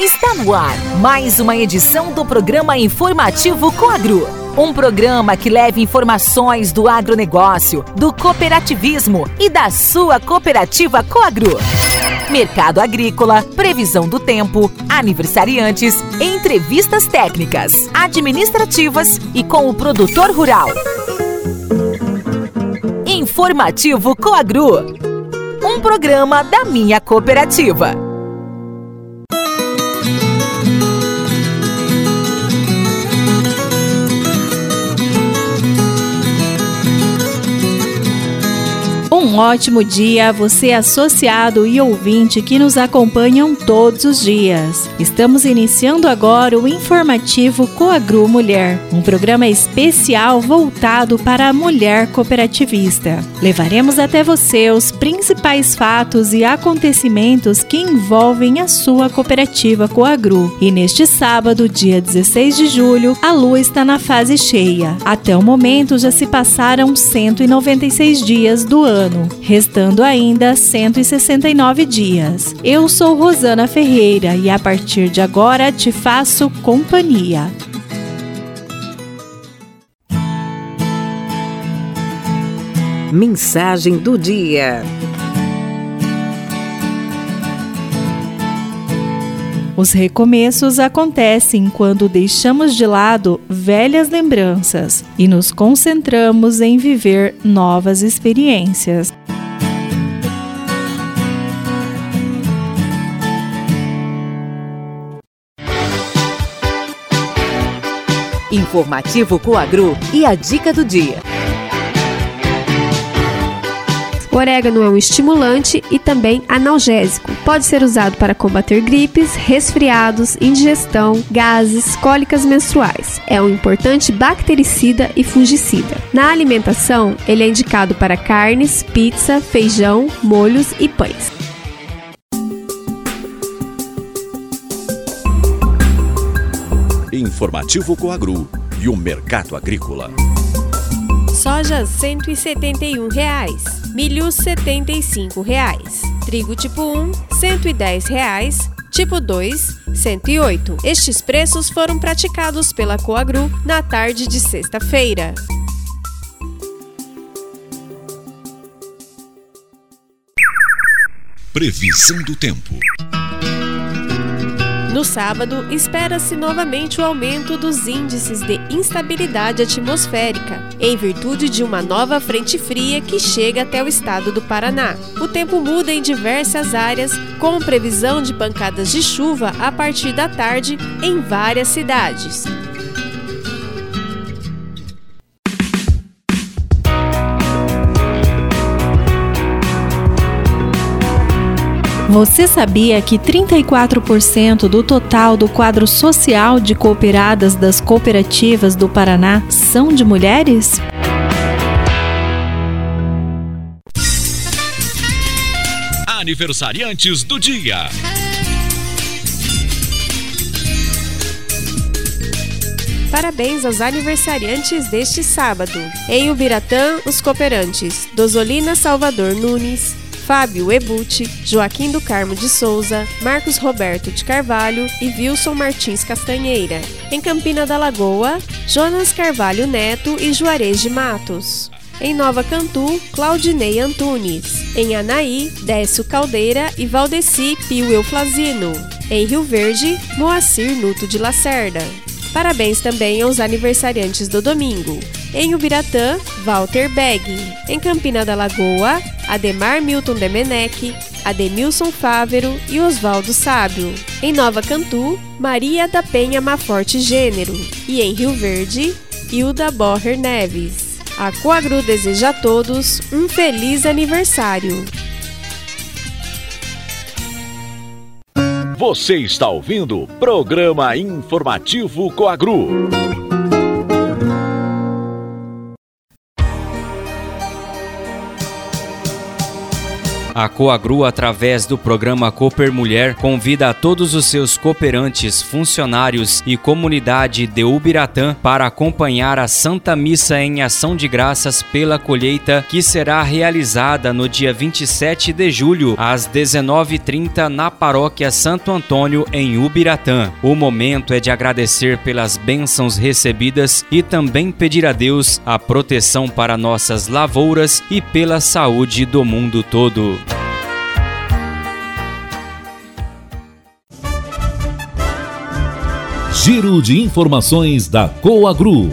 Está no ar mais uma edição do programa informativo Coagro. Um programa que leva informações do agronegócio, do cooperativismo e da sua cooperativa Coagro. Mercado agrícola, previsão do tempo, aniversariantes, entrevistas técnicas, administrativas e com o produtor rural. Informativo Coagro. Um programa da minha cooperativa. Um ótimo dia a você, associado e ouvinte que nos acompanham todos os dias. Estamos iniciando agora o informativo Coagro Mulher, um programa especial voltado para a mulher cooperativista. Levaremos até você os principais fatos e acontecimentos que envolvem a sua cooperativa Coagro. E neste sábado, dia 16 de julho, a lua está na fase cheia. Até o momento já se passaram 196 dias do ano, restando ainda 169 dias. Eu sou Rosana Ferreira e a partir de agora te faço companhia. Mensagem do dia. Os recomeços acontecem quando deixamos de lado velhas lembranças e nos concentramos em viver novas experiências. Informativo Coagro e a dica do dia. O orégano é um estimulante e também analgésico. Pode ser usado para combater gripes, resfriados, indigestão, gases, cólicas menstruais. É um importante bactericida e fungicida. Na alimentação, ele é indicado para carnes, pizza, feijão, molhos e pães. Informativo Coagro e o mercado agrícola. Soja R$ 171, milho R$ 75, trigo tipo 1 R$ 110, tipo 2 R$ 108. Estes preços foram praticados pela Coagro na tarde de sexta-feira. Previsão do tempo. No sábado, espera-se novamente o aumento dos índices de instabilidade atmosférica, em virtude de uma nova frente fria que chega até o estado do Paraná. O tempo muda em diversas áreas, com previsão de pancadas de chuva a partir da tarde em várias cidades. Você sabia que 34% do total do quadro social de cooperadas das cooperativas do Paraná são de mulheres? Aniversariantes do dia. Parabéns aos aniversariantes deste sábado. Em Ubiratã, os cooperantes Dozolina Salvador Nunes, Fábio Ebuti, Joaquim do Carmo de Souza, Marcos Roberto de Carvalho e Wilson Martins Castanheira. Em Campina da Lagoa, Jonas Carvalho Neto e Juarez de Matos. Em Nova Cantu, Claudinei Antunes. Em Anaí, Décio Caldeira e Valdeci Pio Euflasino. Em Rio Verde, Moacir Nuto de Lacerda. Parabéns também aos aniversariantes do domingo. Em Ubiratã, Walter Begg. Em Campina da Lagoa, Ademar Milton Demenec, Ademilson Fávero e Oswaldo Sábio. Em Nova Cantu, Maria da Penha Maforte Gênero. E em Rio Verde, Hilda Borrer Neves. A Coagro deseja a todos um feliz aniversário. Você está ouvindo o programa Informativo Coagro. A Coagru, através do programa Cooper Mulher, convida a todos os seus cooperantes, funcionários e comunidade de Ubiratã para acompanhar a Santa Missa em Ação de Graças pela colheita, que será realizada no dia 27 de julho, às 19h30, na Paróquia Santo Antônio, em Ubiratã. O momento é de agradecer pelas bênçãos recebidas e também pedir a Deus a proteção para nossas lavouras e pela saúde do mundo todo. Giro de informações da Coagru.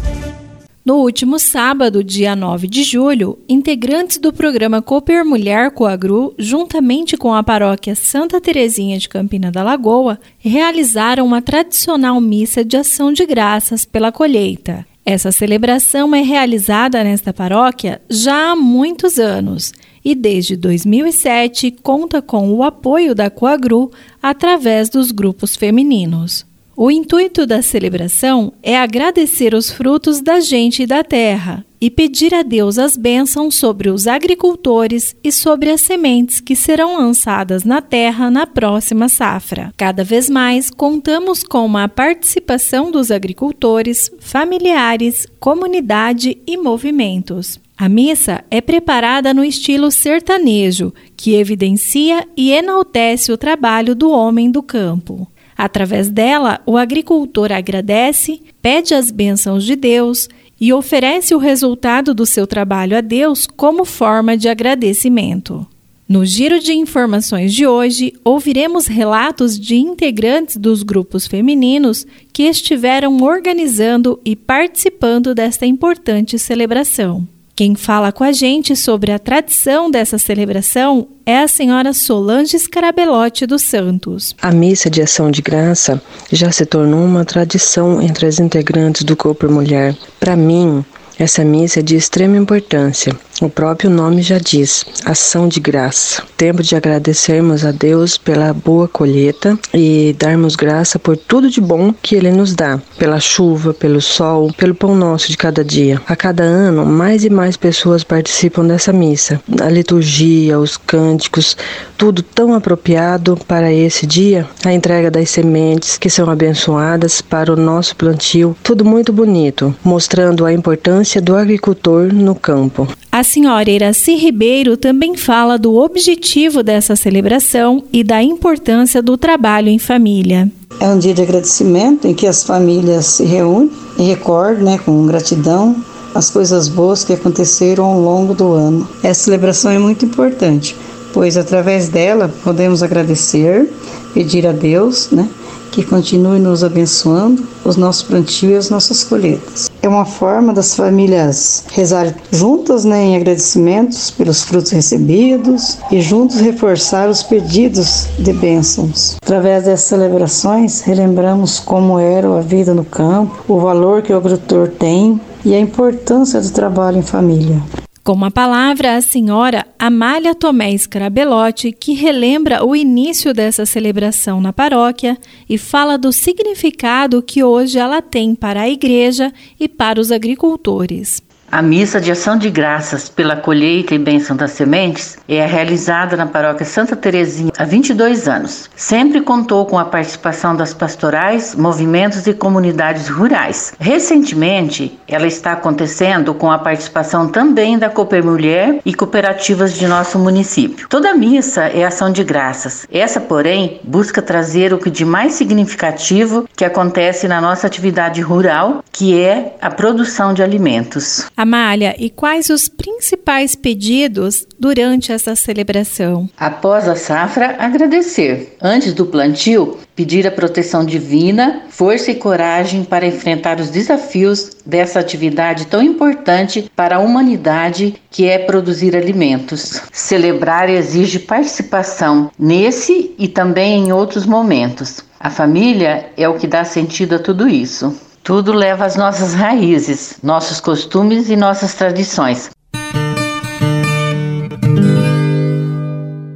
No último sábado, dia 9 de julho, integrantes do programa Cooper Mulher Coagru, juntamente com a paróquia Santa Terezinha de Campina da Lagoa, realizaram uma tradicional missa de ação de graças pela colheita. Essa celebração é realizada nesta paróquia já há muitos anos e desde 2007 conta com o apoio da Coagru através dos grupos femininos. O intuito da celebração é agradecer os frutos da gente e da terra e pedir a Deus as bênçãos sobre os agricultores e sobre as sementes que serão lançadas na terra na próxima safra. Cada vez mais contamos com a participação dos agricultores, familiares, comunidade e movimentos. A missa é preparada no estilo sertanejo, que evidencia e enaltece o trabalho do homem do campo. Através dela, o agricultor agradece, pede as bênçãos de Deus e oferece o resultado do seu trabalho a Deus como forma de agradecimento. No Giro de Informações de hoje, ouviremos relatos de integrantes dos grupos femininos que estiveram organizando e participando desta importante celebração. Quem fala com a gente sobre a tradição dessa celebração é a senhora Solange Scarabelotti dos Santos. A missa de ação de graça já se tornou uma tradição entre as integrantes do Cooper Mulher. Para mim, essa missa é de extrema importância. O próprio nome já diz, ação de graça. Tempo de agradecermos a Deus pela boa colheita e darmos graça por tudo de bom que Ele nos dá. Pela chuva, pelo sol, pelo pão nosso de cada dia. A cada ano, mais e mais pessoas participam dessa missa. A liturgia, os cânticos, tudo tão apropriado para esse dia. A entrega das sementes que são abençoadas para o nosso plantio. Tudo muito bonito, mostrando a importância do agricultor no campo. A senhora Iraci Ribeiro também fala do objetivo dessa celebração e da importância do trabalho em família. É um dia de agradecimento em que as famílias se reúnem e recordam, com gratidão, as coisas boas que aconteceram ao longo do ano. Essa celebração é muito importante, pois através dela podemos agradecer, pedir a Deus, que continue nos abençoando os nossos plantios e as nossas colheitas. É uma forma das famílias rezarem juntas em agradecimentos pelos frutos recebidos e juntos reforçar os pedidos de bênçãos. Através dessas celebrações, relembramos como era a vida no campo, o valor que o agricultor tem e a importância do trabalho em família. Com a palavra, a senhora Amália Tomé Scarabelotti, que relembra o início dessa celebração na paróquia e fala do significado que hoje ela tem para a igreja e para os agricultores. A missa de ação de graças pela colheita e bênção das sementes é realizada na paróquia Santa Terezinha há 22 anos. Sempre contou com a participação das pastorais, movimentos e comunidades rurais. Recentemente, ela está acontecendo com a participação também da Cooper Mulher e cooperativas de nosso município. Toda missa é ação de graças. Essa, porém, busca trazer o que de mais significativo que acontece na nossa atividade rural, que é a produção de alimentos. Amália, e quais os principais pedidos durante essa celebração? Após a safra, agradecer. Antes do plantio, pedir a proteção divina, força e coragem para enfrentar os desafios dessa atividade tão importante para a humanidade, que é produzir alimentos. Celebrar exige participação nesse e também em outros momentos. A família é o que dá sentido a tudo isso. Tudo leva às nossas raízes, nossos costumes e nossas tradições.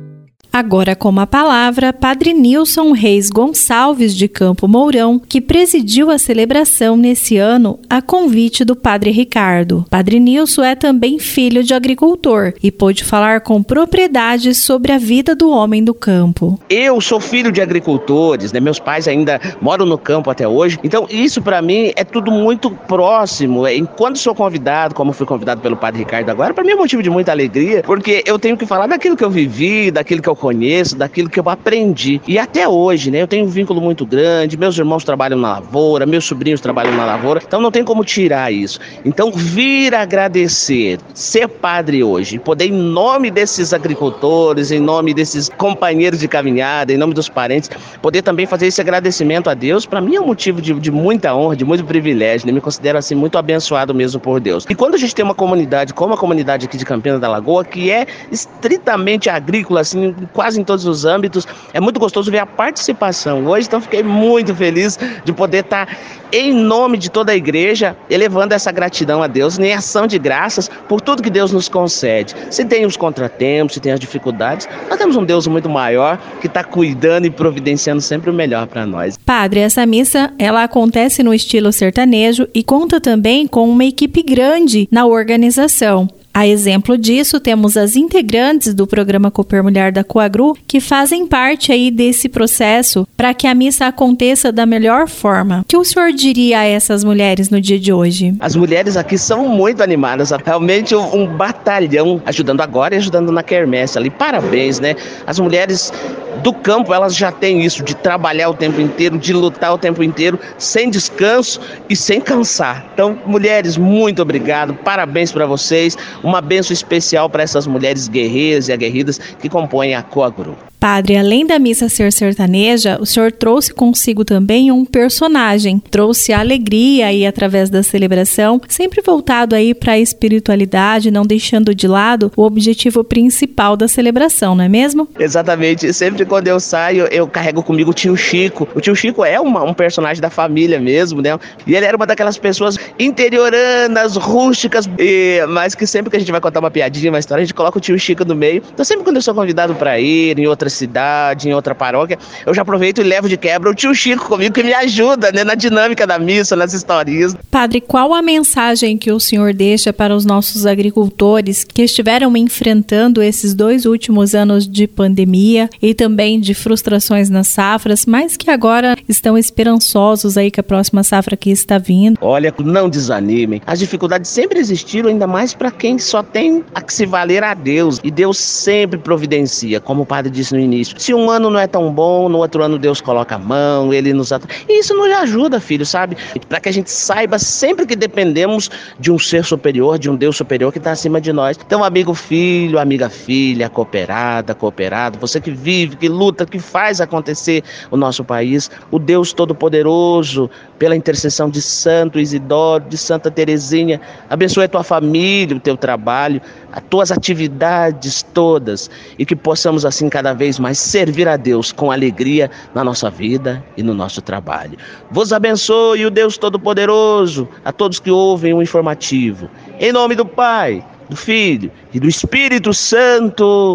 Agora com a palavra, Padre Nilson Reis Gonçalves de Campo Mourão, que presidiu a celebração nesse ano a convite do Padre Ricardo. Padre Nilson é também filho de agricultor e pôde falar com propriedade sobre a vida do homem do campo. Eu sou filho de agricultores, né? Meus pais ainda moram no campo até hoje, então isso para mim é tudo muito próximo. Quando sou convidado, como fui convidado pelo Padre Ricardo agora, para mim é motivo de muita alegria, porque eu tenho que falar daquilo que eu vivi, daquilo que eu conheço, daquilo que eu aprendi. E até hoje, né, eu tenho um vínculo muito grande, meus irmãos trabalham na lavoura, meus sobrinhos trabalham na lavoura, então não tem como tirar isso. Então vir agradecer, ser padre hoje, poder em nome desses agricultores, em nome desses companheiros de caminhada, em nome dos parentes, poder também fazer esse agradecimento a Deus, para mim é um motivo de muita honra, de muito privilégio, né? Me considero assim muito abençoado mesmo por Deus. E quando a gente tem uma comunidade, como a comunidade aqui de Campina da Lagoa, que é estritamente agrícola, assim, quase em todos os âmbitos, é muito gostoso ver a participação hoje, então fiquei muito feliz de poder estar em nome de toda a igreja, elevando essa gratidão a Deus, em ação de graças por tudo que Deus nos concede. Se tem os contratempos, se tem as dificuldades, nós temos um Deus muito maior que está cuidando e providenciando sempre o melhor para nós. Padre, essa missa, ela acontece no estilo sertanejo e conta também com uma equipe grande na organização. A exemplo disso, temos as integrantes do programa Cooper Mulher da Coagru, que fazem parte aí desse processo para que a missa aconteça da melhor forma. O que o senhor diria a essas mulheres no dia de hoje? As mulheres aqui são muito animadas, realmente um batalhão, ajudando agora e ajudando na quermesse ali. Parabéns, né? As mulheres do campo, elas já têm isso de trabalhar o tempo inteiro, de lutar o tempo inteiro, sem descanso e sem cansar. Então, mulheres, muito obrigado, parabéns para vocês. Uma bênção especial para essas mulheres guerreiras e aguerridas que compõem a Coagru. Padre, além da missa ser sertaneja, o senhor trouxe consigo também um personagem, trouxe alegria aí através da celebração, sempre voltado aí para a espiritualidade, não deixando de lado o objetivo principal da celebração, não é mesmo? Exatamente, sempre quando eu saio, eu carrego comigo o tio Chico. O tio Chico é um personagem da família mesmo, né? E ele era uma daquelas pessoas interioranas, rústicas, mas que sempre que a gente vai contar uma piadinha, uma história, a gente coloca o tio Chico no meio. Então sempre quando eu sou convidado para ir em outra cidade, em outra paróquia, eu já aproveito e levo de quebra o tio Chico comigo, que me ajuda, né, na dinâmica da missa, nas historinhas. Padre, qual a mensagem que o senhor deixa para os nossos agricultores que estiveram enfrentando esses 2 últimos anos de pandemia e também de frustrações nas safras, mas que agora estão esperançosos aí que a próxima safra que está vindo? Olha, não desanimem. As dificuldades sempre existiram, ainda mais para quem só tem a que se valer a Deus. E Deus sempre providencia, como o padre disse no início. Se um ano não é tão bom, no outro ano Deus coloca a mão, Ele nos ajuda. E isso nos ajuda, filho, sabe? Para que a gente saiba sempre que dependemos de um ser superior, de um Deus superior que está acima de nós. Então, amigo filho, amiga filha, cooperado, você que vive, que luta, que faz acontecer o nosso país, o Deus Todo-Poderoso, pela intercessão de Santo Isidoro, de Santa Teresinha, abençoe a tua família, o teu trabalho, as tuas atividades todas, e que possamos assim cada vez mais servir a Deus com alegria na nossa vida e no nosso trabalho. Vos abençoe o Deus Todo-Poderoso, a todos que ouvem o informativo. Em nome do Pai, do Filho e do Espírito Santo.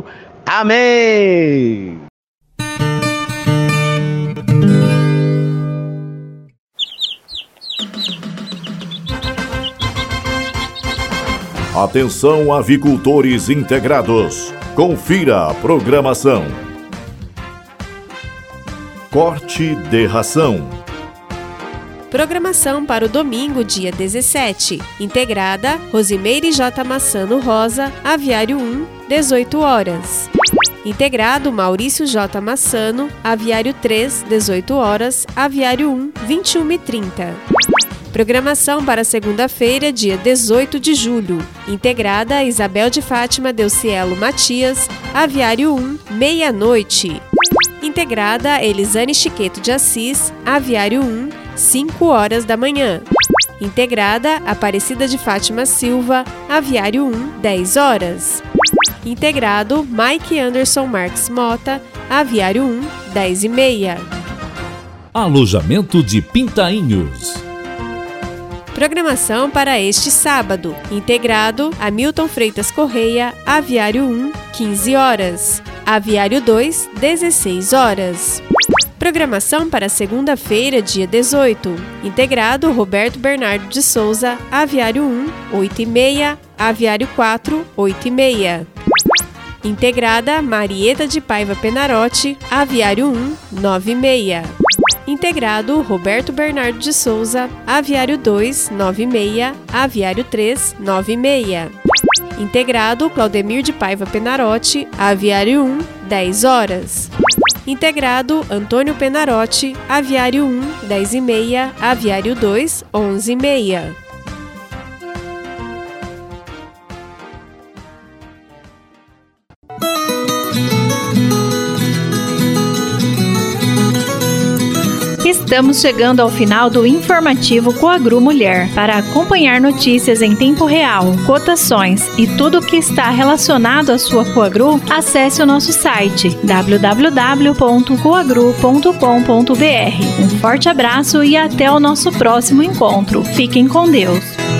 Amém! Atenção, avicultores integrados. Confira a programação. Corte de ração. Programação para o domingo, dia 17. Integrada, Rosimeire J. Massano Rosa, Aviário 1, 18 horas. Integrado, Maurício J. Massano, Aviário 3, 18 horas, Aviário 1, 21h30. Programação para segunda-feira, dia 18 de julho. Integrada, Isabel de Fátima Delcielo Matias, Aviário 1, meia-noite. Integrada, Elisane Chiqueto de Assis, Aviário 1, 5 horas da manhã. Integrada, Aparecida de Fátima Silva, Aviário 1, 10 horas. Integrado, Mike Anderson Marques Mota, Aviário 1, 10h30. Alojamento de Pintainhos. Programação para este sábado. Integrado, Hamilton Freitas Correia, Aviário 1, 15 horas. Aviário 2, 16 horas. Programação para segunda-feira, dia 18. Integrado Roberto Bernardo de Souza, Aviário 1, 8h30, Aviário 4, 8h30. Integrada Marieta de Paiva Penarotti, Aviário 1, 9h30. Integrado Roberto Bernardo de Souza, Aviário 2, 9h30, Aviário 3, 9h30. Integrado Claudemir de Paiva Penarotti, Aviário 1, 10 horas. Integrado Antônio Penarotti, Aviário 1, 10h30, Aviário 2, 11h30. Estamos chegando ao final do informativo Coagru Mulher. Para acompanhar notícias em tempo real, cotações e tudo o que está relacionado à sua Coagru, acesse o nosso site www.coagru.com.br. Um forte abraço e até o nosso próximo encontro. Fiquem com Deus.